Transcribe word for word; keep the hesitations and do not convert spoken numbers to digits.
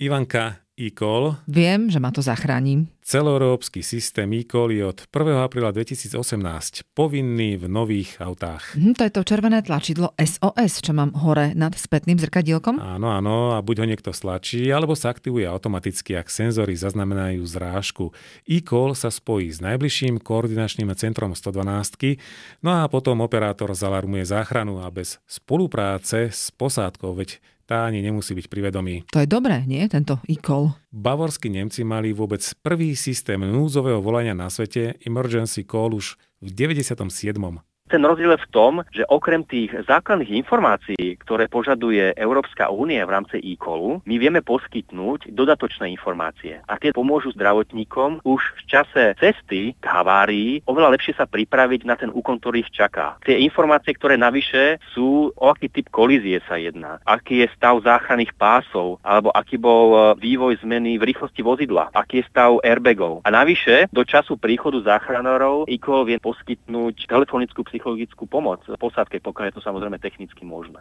Ivanka, eCall. Viem, že ma to zachráni. Celoeurópsky systém eCall je od prvého apríla dvetisícosemnásť povinný v nových autách. Hm, to je to červené tlačidlo es ó es, čo mám hore nad spätným zrkadielkom? Áno, áno, a buď ho niekto stlačí, alebo sa aktivuje automaticky, ak senzory zaznamenajú zrážku. eCall sa spojí s najbližším koordinačným centrom sto dvanásť, no a potom operátor zalarmuje záchranu a bez spolupráce s posádkou, veď tá ani nemusí byť pri vedomí. To je dobré, nie? Tento eCall. Bavorskí Nemci mali vôbec prvý systém núdzového volania na svete, Emergency Call, už v deväťdesiatom siedmom Ten rozdiel je v tom, že okrem tých základných informácií, ktoré požaduje Európska únia v rámci eCallu, my vieme poskytnúť dodatočné informácie. A tie pomôžu zdravotníkom už v čase cesty k havárii oveľa lepšie sa pripraviť na ten úkon, ktorý ich čaká. Tie informácie, ktoré navyše sú, o aký typ kolízie sa jedná, aký je stav záchranných pásov, alebo aký bol vývoj zmeny v rýchlosti vozidla, aký je stav airbagov. A navyše do času príchodu záchranárov eCall vie poskytnúť telefonickú psychologickú pomoc v posádke, pokiaľ je to samozrejme technicky možné.